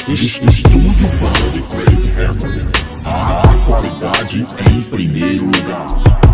Estúdio Band Crazy Record. A qualidade em primeiro lugar.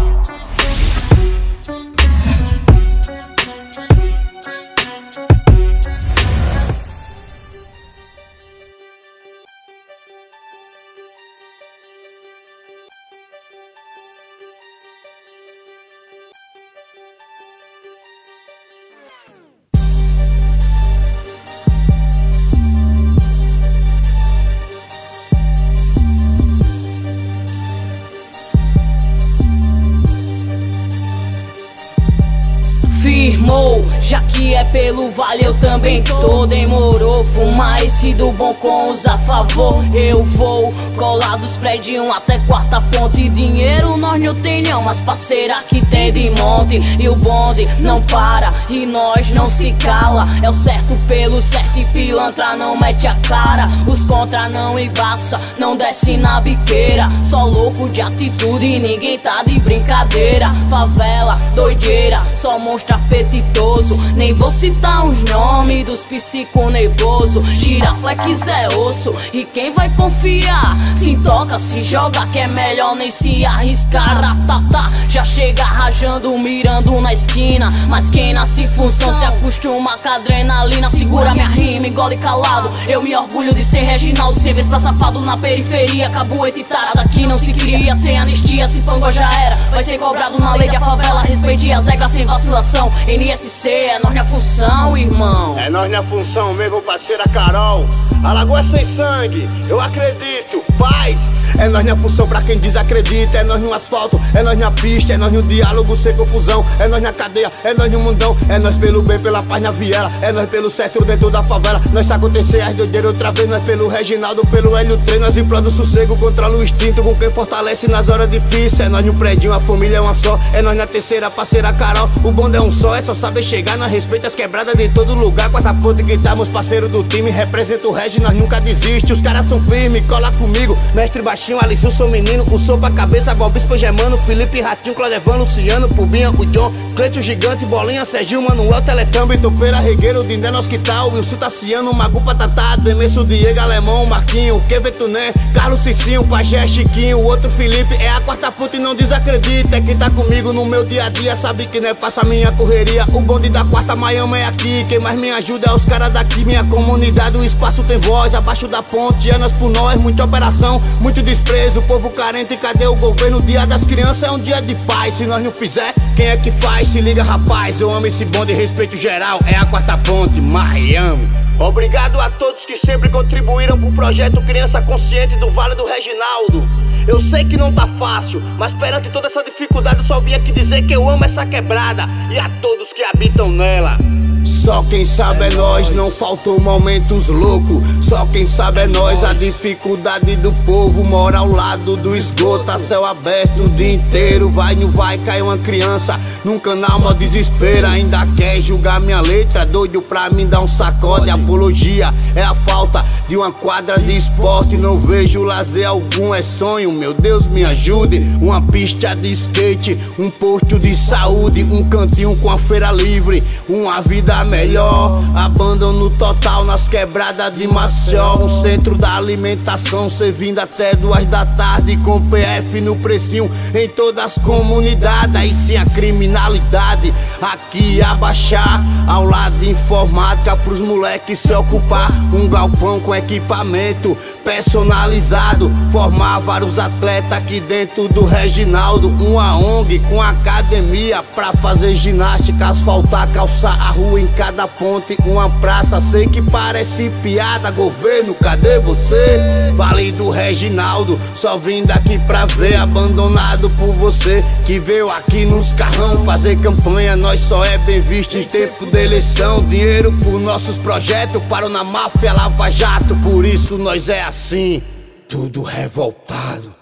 Firmou, já que é pelo vale eu também tô. Demorou, fumar esse do bom com os a favor. Eu vou colar dos prédios até quarta ponte. Dinheiro nós não tem não, mas parceira que tem de monte. E o bonde não para e nós não se cala. É o certo pelo certo e pilantra não mete a cara. Os contra não embaça, não desce na biqueira. Só louco de atitude e ninguém tá de brincadeira. Favela, doideira, só monstro apetitoso. Nem vou citar os nomes dos psico nervoso. Giraflex é osso e quem vai confiar? Se toca, se joga que é melhor nem se arriscar. Ratatá, já chega rajando, mirando na esquina. Mas quem nasce função se acostuma com a adrenalina. Segura minha rima, engole calado. Eu me orgulho de ser Reginaldo. Sem vez pra safado na periferia. Cabueta e tarada que não se cria. Sem anistia, se pango já era. Vai ser cobrado na lei da favela. Respeite as regras sem vacilação. NSC é nós na função, irmão. É nós na função, mesmo parceira Carol. Alagoas sem sangue, eu acredito, paz. É nós na função pra quem desacredita. É nós no asfalto, é nós na pista. É nós no diálogo sem confusão. É nós na cadeia, é nós no mundão. É nós pelo bem, pela paz na viela. É nós pelo certo dentro da favela. Nós se acontecer as doideiras outra vez. Nós pelo Reginaldo, pelo Hélio Trem. Nós implanta o sossego, controla o instinto com quem fortalece nas horas difíceis. É nós no prédio, a família é uma só. É nós na terceira parceira Carol. O bonde é um só, é só saber chegar. Nós respeita as quebradas de todo lugar. Quarta ponte que estamos parceiro do time. Representa o Regi, nós nunca desiste. Os caras são firmes, cola comigo. Mestre baixinho, Alice, eu sou menino. O som pra cabeça, Balbispo, Gemano, Felipe, Ratinho, Clodevano, Luciano, Pubinha, o John, Cleito, Gigante, Bolinha, Serginho, Manuel, Teletambi, Topeira, Regueiro, Dindé, Hospital, Wilson, Tassiano, Magu, Patatá, Demesso, Diego, Alemão, Marquinho, Kevetuné, Carlos, Cicinho, Pajé, Chiquinho, o outro Felipe. É a quarta ponte e não desacredita. É quem tá comigo no meu dia a dia, sabe que não é passa minha correria. O bonde da quarta Miami é aqui. Quem mais me ajuda é os caras daqui. Minha comunidade, o espaço tem voz. Abaixo da ponte, anos por nós. Muita operação, muito desprezo. Povo carente, cadê o governo? Dia das crianças é um dia de paz. Se nós não fizer, quem é que faz? Se liga, rapaz, eu amo esse bonde, respeito geral. É a quarta ponte, Miami. Obrigado a todos que sempre contribuíram pro projeto Criança Consciente do Vale do Reginaldo. Eu sei que não tá fácil, mas perante toda essa dificuldade eu só vim aqui dizer que eu amo essa quebrada e a todos que habitam nela. Só quem sabe é nós, não faltou momentos loucos. Só quem sabe é nós, a dificuldade do povo mora ao lado do esgoto. A céu aberto o dia inteiro, vai no vai, cai uma criança num canal, mó desespero. Ainda quer julgar minha letra, doido pra mim dar um sacode. Apologia é a falta de uma quadra de esporte. Não vejo lazer algum, é sonho, meu Deus me ajude. Uma pista de skate, um posto de saúde, um cantinho com a feira livre, uma vida melhor. Abandono total nas quebradas de Maceió. Um centro da alimentação servindo até 2 da tarde, com PF no precinho em todas as comunidades. Aí sim a criminalidade aqui abaixar. Ao lado de informática pros moleques se ocupar. Um galpão com equipamento personalizado, formar vários atletas aqui dentro do Reginaldo. Uma ONG com academia pra fazer ginástica, asfaltar, calçar a rua em cada ponte, uma praça. Sei que parece piada, governo, cadê você? Vale do Reginaldo, só vim daqui pra ver. Abandonado por você que veio aqui nos carrão fazer campanha. Nós só é bem visto em tempo de eleição. Dinheiro por nossos projetos, parou na máfia Lava Jato. Por isso nós é assim, tudo revoltado.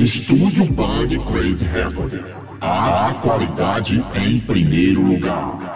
Estúdio Band Crazy Record. A qualidade em primeiro lugar.